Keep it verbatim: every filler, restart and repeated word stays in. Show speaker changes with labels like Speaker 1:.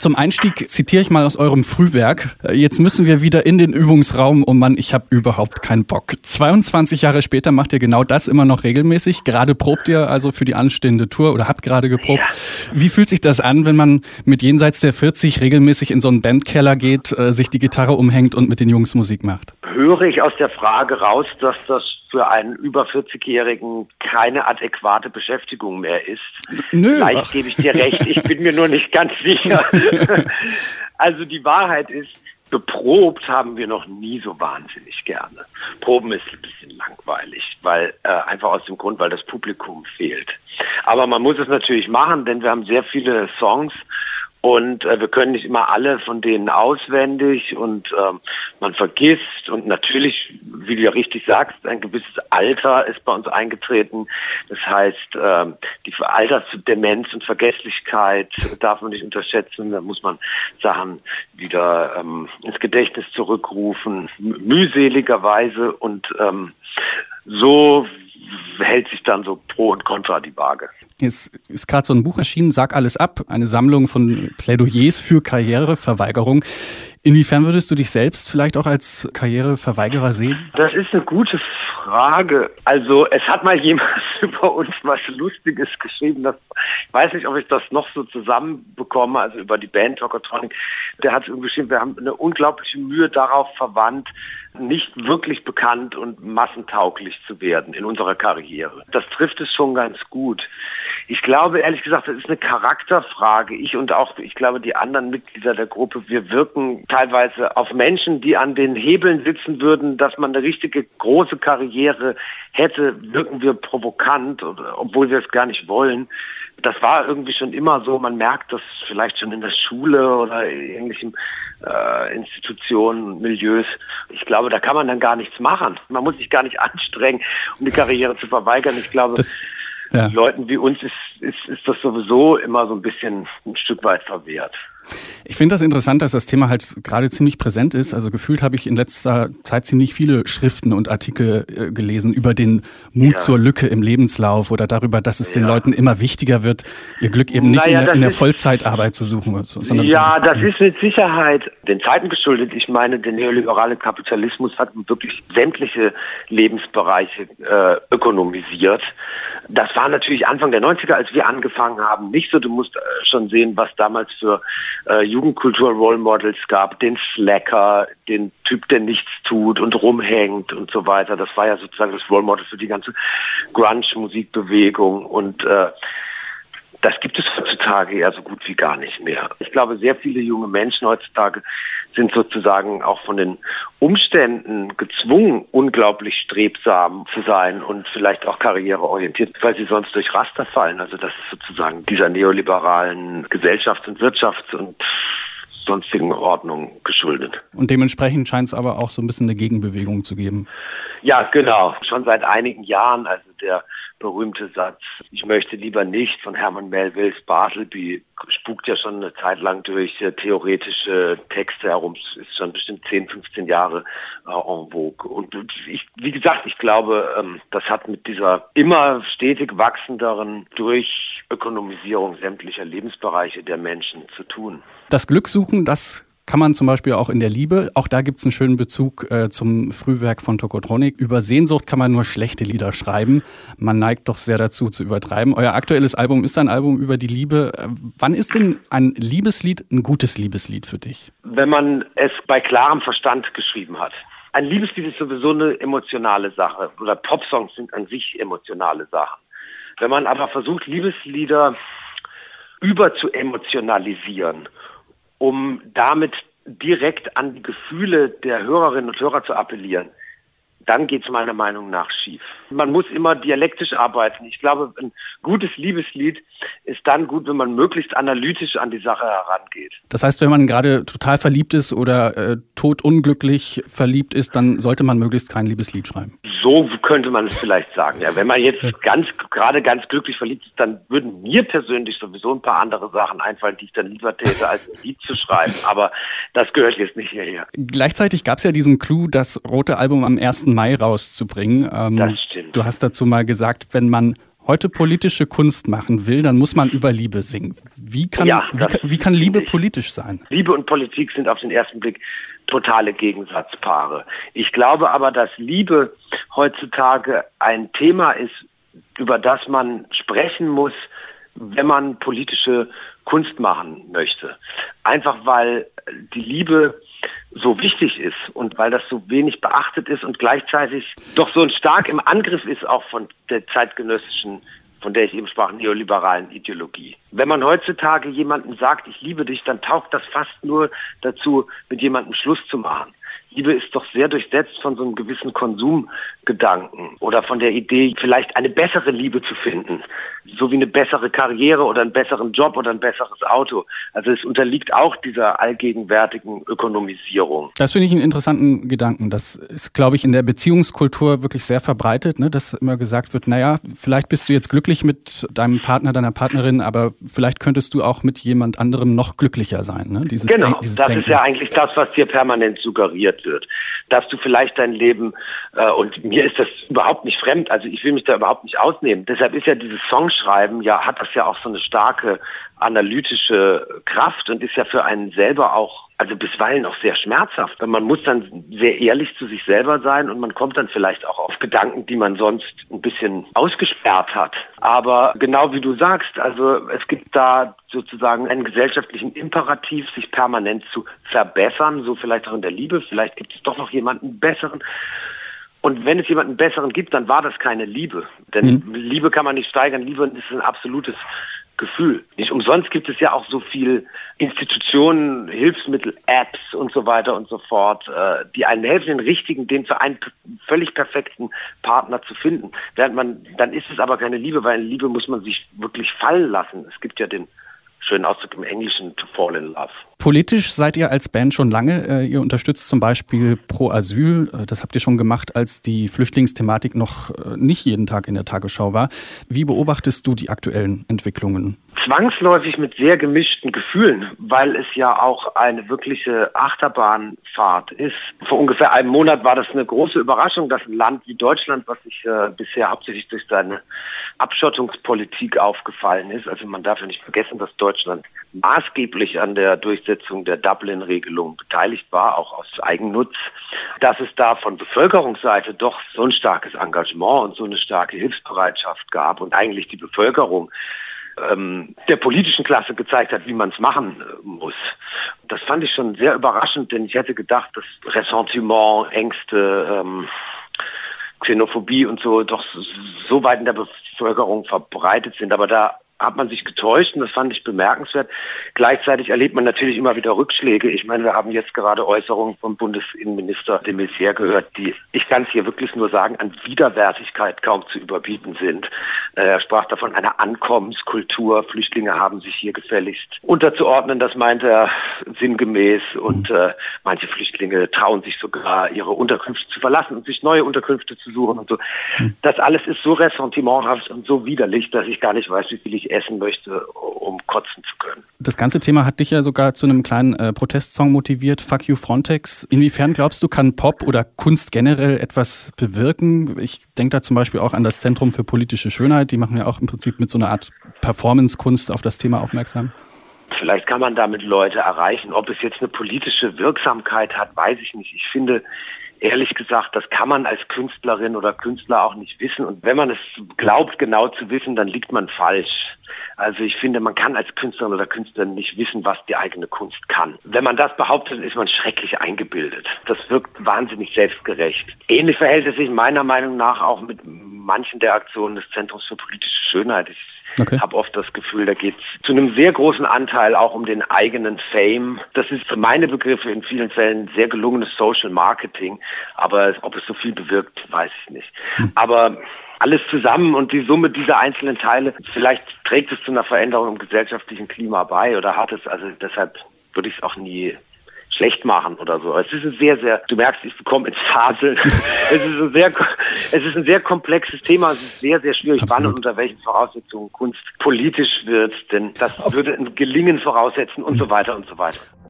Speaker 1: Zum Einstieg zitiere ich mal aus eurem Frühwerk. Jetzt müssen wir wieder in den Übungsraum. Oh Mann, ich habe überhaupt keinen Bock. zweiundzwanzig Jahre später macht ihr genau das immer noch regelmäßig. Gerade probt ihr also für die anstehende Tour oder habt gerade geprobt. Ja. Wie fühlt sich das an, wenn man mit jenseits der vierzig regelmäßig in so einen Bandkeller geht, sich die Gitarre umhängt und mit den Jungs Musik macht?
Speaker 2: Höre ich aus der Frage raus, dass das für einen über vierzig-Jährigen keine adäquate Beschäftigung mehr ist?
Speaker 1: Nö.
Speaker 2: Vielleicht gebe ich dir recht, ich bin mir nur nicht ganz sicher. Also die Wahrheit ist, geprobt haben wir noch nie so wahnsinnig gerne. Proben ist ein bisschen langweilig, weil äh, einfach aus dem Grund, weil das Publikum fehlt. Aber man muss es natürlich machen, denn wir haben sehr viele Songs. Und äh, wir können nicht immer alle von denen auswendig und ähm, man vergisst und natürlich, wie du ja richtig sagst, ein gewisses Alter ist bei uns eingetreten. Das heißt, ähm, die Altersdemenz und Vergesslichkeit darf man nicht unterschätzen. Da muss man Sachen wieder ähm, ins Gedächtnis zurückrufen, mühseligerweise und ähm, so hält sich dann so Pro und Contra die Waage.
Speaker 1: Es ist gerade so ein Buch erschienen, Sag alles ab, eine Sammlung von Plädoyers für Karriereverweigerung. Inwiefern würdest du dich selbst vielleicht auch als Karriereverweigerer sehen?
Speaker 2: Das ist eine gute Frage. Also es hat mal jemand über uns was Lustiges geschrieben. Das, ich weiß nicht, ob ich das noch so zusammenbekomme, also über die Band Tokotronic. Der hat irgendwie geschrieben, wir haben eine unglaubliche Mühe darauf verwandt, nicht wirklich bekannt und massentauglich zu werden in unserer Karriere. Das trifft es schon ganz gut. Ich glaube, ehrlich gesagt, das ist eine Charakterfrage. Ich und auch, ich glaube, die anderen Mitglieder der Gruppe, wir wirken teilweise auf Menschen, die an den Hebeln sitzen würden, dass man eine richtige große Karriere hätte, wirken wir provokant, obwohl wir es gar nicht wollen. Das war irgendwie schon immer so, man merkt das vielleicht schon in der Schule oder in ähnlichen äh, Institutionen, Milieus. Ich glaube, da kann man dann gar nichts machen. Man muss sich gar nicht anstrengen, um die Karriere zu verweigern. Ich glaube, das, ja. Leuten wie uns ist, ist, ist das sowieso immer so ein bisschen ein Stück weit verwehrt.
Speaker 1: Ich finde das interessant, dass das Thema halt gerade ziemlich präsent ist. Also gefühlt habe ich in letzter Zeit ziemlich viele Schriften und Artikel äh, gelesen über den Mut ja. zur Lücke im Lebenslauf oder darüber, dass es ja. den Leuten immer wichtiger wird, ihr Glück eben nicht naja, in, der, in der Vollzeitarbeit zu suchen. Sondern
Speaker 2: ja,
Speaker 1: zu,
Speaker 2: das ist mit Sicherheit den Zeiten geschuldet. Ich meine, der neoliberale Kapitalismus hat wirklich sämtliche Lebensbereiche äh, ökonomisiert. Das war natürlich Anfang der neunziger, als wir angefangen haben, nicht so. Du musst äh, schon sehen, was damals für äh, Jugendkultur-Role Models gab, den Slacker, den Typ, der nichts tut und rumhängt und so weiter. Das war ja sozusagen das Role Model für die ganze Grunge-Musikbewegung und äh, das gibt es heutzutage ja so gut wie gar nicht mehr. Ich glaube, sehr viele junge Menschen heutzutage sind sozusagen auch von den Umständen gezwungen, unglaublich strebsam zu sein und vielleicht auch karriereorientiert, weil sie sonst durch Raster fallen. Also das ist sozusagen dieser neoliberalen Gesellschafts- und Wirtschafts- und sonstigen Ordnung geschuldet.
Speaker 1: Und dementsprechend scheint es aber auch so ein bisschen eine Gegenbewegung zu geben.
Speaker 2: Ja, genau. Schon seit einigen Jahren, also der berühmte Satz, ich möchte lieber nicht, von Herman Melvilles Bartleby, spukt ja schon eine Zeit lang durch äh, theoretische Texte herum, ist schon bestimmt zehn, fünfzehn Jahre äh, en vogue. Und ich, wie gesagt, ich glaube, ähm, das hat mit dieser immer stetig wachsenderen Durchökonomisierung sämtlicher Lebensbereiche der Menschen zu tun.
Speaker 1: Das Glück suchen, das kann man zum Beispiel auch in der Liebe. Auch da gibt es einen schönen Bezug äh, zum Frühwerk von Tokotronic. Über Sehnsucht kann man nur schlechte Lieder schreiben. Man neigt doch sehr dazu, zu übertreiben. Euer aktuelles Album ist ein Album über die Liebe. Äh, wann ist denn ein Liebeslied ein gutes Liebeslied für dich?
Speaker 2: Wenn man es bei klarem Verstand geschrieben hat. Ein Liebeslied ist sowieso eine emotionale Sache. Oder Popsongs sind an sich emotionale Sachen. Wenn man aber versucht, Liebeslieder über zu emotionalisieren, um damit direkt an die Gefühle der Hörerinnen und Hörer zu appellieren, dann geht es meiner Meinung nach schief. Man muss immer dialektisch arbeiten. Ich glaube, ein gutes Liebeslied ist dann gut, wenn man möglichst analytisch an die Sache herangeht.
Speaker 1: Das heißt, wenn man gerade total verliebt ist oder äh, todunglücklich verliebt ist, dann sollte man möglichst kein Liebeslied schreiben.
Speaker 2: So könnte man es vielleicht sagen. Ja, wenn man jetzt ganz gerade ganz glücklich verliebt ist, dann würden mir persönlich sowieso ein paar andere Sachen einfallen, die ich dann lieber täte, als ein Lied zu schreiben. Aber das gehört jetzt nicht hierher.
Speaker 1: Gleichzeitig gab es ja diesen Clou, das rote Album am ersten Mai rauszubringen. Ähm,
Speaker 2: das stimmt.
Speaker 1: Du hast dazu mal gesagt, wenn man heute politische Kunst machen will, dann muss man über Liebe singen. Wie kann,
Speaker 2: ja,
Speaker 1: wie, kann wie kann Liebe politisch sein?
Speaker 2: Liebe und Politik sind auf den ersten Blick totale Gegensatzpaare. Ich glaube aber, dass Liebe heutzutage ein Thema ist, über das man sprechen muss, wenn man politische Kunst machen möchte. Einfach weil die Liebe so wichtig ist und weil das so wenig beachtet ist und gleichzeitig doch so stark im Angriff ist auch von der zeitgenössischen, von der ich eben sprach, neoliberalen Ideologie. Wenn man heutzutage jemandem sagt, ich liebe dich, dann taugt das fast nur dazu, mit jemandem Schluss zu machen. Liebe ist doch sehr durchsetzt von so einem gewissen Konsumgedanken oder von der Idee, vielleicht eine bessere Liebe zu finden, so wie eine bessere Karriere oder einen besseren Job oder ein besseres Auto. Also es unterliegt auch dieser allgegenwärtigen Ökonomisierung.
Speaker 1: Das finde ich einen interessanten Gedanken. Das ist, glaube ich, in der Beziehungskultur wirklich sehr verbreitet, ne? Dass immer gesagt wird, naja, vielleicht bist du jetzt glücklich mit deinem Partner, deiner Partnerin, aber vielleicht könntest du auch mit jemand anderem noch glücklicher sein. Ne? Dieses
Speaker 2: genau,
Speaker 1: Denk- dieses
Speaker 2: das
Speaker 1: Denken.
Speaker 2: ist ja eigentlich das, was dir permanent suggeriert wird, dass du vielleicht dein Leben, äh, und mir ist das überhaupt nicht fremd, also ich will mich da überhaupt nicht ausnehmen, deshalb ist ja dieses Songschreiben, ja, hat das ja auch so eine starke analytische Kraft und ist ja für einen selber auch, also bisweilen auch sehr schmerzhaft. Man muss dann sehr ehrlich zu sich selber sein und man kommt dann vielleicht auch auf Gedanken, die man sonst ein bisschen ausgesperrt hat. Aber genau wie du sagst, also es gibt da sozusagen einen gesellschaftlichen Imperativ, sich permanent zu verbessern, so vielleicht auch in der Liebe, vielleicht gibt es doch noch jemanden besseren. Und wenn es jemanden besseren gibt, dann war das keine Liebe. Denn mhm. Liebe kann man nicht steigern, Liebe ist ein absolutes Gefühl. Nicht umsonst gibt es ja auch so viel Institutionen, Hilfsmittel, Apps und so weiter und so fort, äh, die einem helfen, den richtigen, den für einen p- völlig perfekten Partner zu finden. Während man, dann ist es aber keine Liebe, weil in Liebe muss man sich wirklich fallen lassen. Es gibt ja den schönen Ausdruck im Englischen, to fall in love.
Speaker 1: Politisch seid ihr als Band schon lange. Ihr unterstützt zum Beispiel Pro Asyl. Das habt ihr schon gemacht, als die Flüchtlingsthematik noch nicht jeden Tag in der Tagesschau war. Wie beobachtest du die aktuellen Entwicklungen?
Speaker 2: Zwangsläufig mit sehr gemischten Gefühlen, weil es ja auch eine wirkliche Achterbahnfahrt ist. Vor ungefähr einem Monat war das eine große Überraschung, dass ein Land wie Deutschland, was sich äh, bisher hauptsächlich durch seine Abschottungspolitik aufgefallen ist, also man darf ja nicht vergessen, dass Deutschland maßgeblich an der Durchsetzung der Dublin-Regelung beteiligt war, auch aus Eigennutz, dass es da von Bevölkerungsseite doch so ein starkes Engagement und so eine starke Hilfsbereitschaft gab und eigentlich die Bevölkerung ähm, der politischen Klasse gezeigt hat, wie man es machen äh, muss. Das fand ich schon sehr überraschend, denn ich hätte gedacht, dass Ressentiment, Ängste, ähm, Xenophobie und so doch so weit in der Bevölkerung verbreitet sind, aber da hat man sich getäuscht und das fand ich bemerkenswert. Gleichzeitig erlebt man natürlich immer wieder Rückschläge. Ich meine, wir haben jetzt gerade Äußerungen vom Bundesinnenminister de Maizière gehört, die, ich kann es hier wirklich nur sagen, an Widerwärtigkeit kaum zu überbieten sind. Er sprach davon einer Ankommenskultur. Flüchtlinge haben sich hier gefälligst unterzuordnen, das meint er sinngemäß. Und äh, manche Flüchtlinge trauen sich sogar, ihre Unterkünfte zu verlassen und sich neue Unterkünfte zu suchen und so. Das alles ist so ressentimenthaft und so widerlich, dass ich gar nicht weiß, wie viel ich essen möchte, um kotzen zu können.
Speaker 1: Das ganze Thema hat dich ja sogar zu einem kleinen äh, Protestsong motiviert, Fuck You Frontex. Inwiefern glaubst du, kann Pop oder Kunst generell etwas bewirken? Ich denke da zum Beispiel auch an das Zentrum für politische Schönheit. Die machen ja auch im Prinzip mit so einer Art Performance-Kunst auf das Thema aufmerksam.
Speaker 2: Vielleicht kann man damit Leute erreichen. Ob es jetzt eine politische Wirksamkeit hat, weiß ich nicht. Ich finde, ehrlich gesagt, das kann man als Künstlerin oder Künstler auch nicht wissen. Und wenn man es glaubt, genau zu wissen, dann liegt man falsch. Also ich finde, man kann als Künstlerin oder Künstlerin nicht wissen, was die eigene Kunst kann. Wenn man das behauptet, ist man schrecklich eingebildet. Das wirkt wahnsinnig selbstgerecht. Ähnlich verhält es sich meiner Meinung nach auch mit manchen der Aktionen des Zentrums für politische Schönheit. Ich Okay. habe oft das Gefühl, da geht es zu einem sehr großen Anteil auch um den eigenen Fame. Das ist für meine Begriffe in vielen Fällen sehr gelungenes Social Marketing, aber ob es so viel bewirkt, weiß ich nicht. Hm. Aber alles zusammen und die Summe dieser einzelnen Teile, vielleicht trägt es zu einer Veränderung im gesellschaftlichen Klima bei oder hat es, also deshalb würde ich es auch nie schlecht machen oder so. Es ist ein sehr, sehr, du merkst, ich bekomme ins Faseln. es ist ein sehr, es ist ein sehr komplexes Thema. Es ist sehr, sehr schwierig, Absolut. wann und unter welchen Voraussetzungen Kunst politisch wird, denn das Auf würde ein Gelingen voraussetzen und so weiter und so weiter.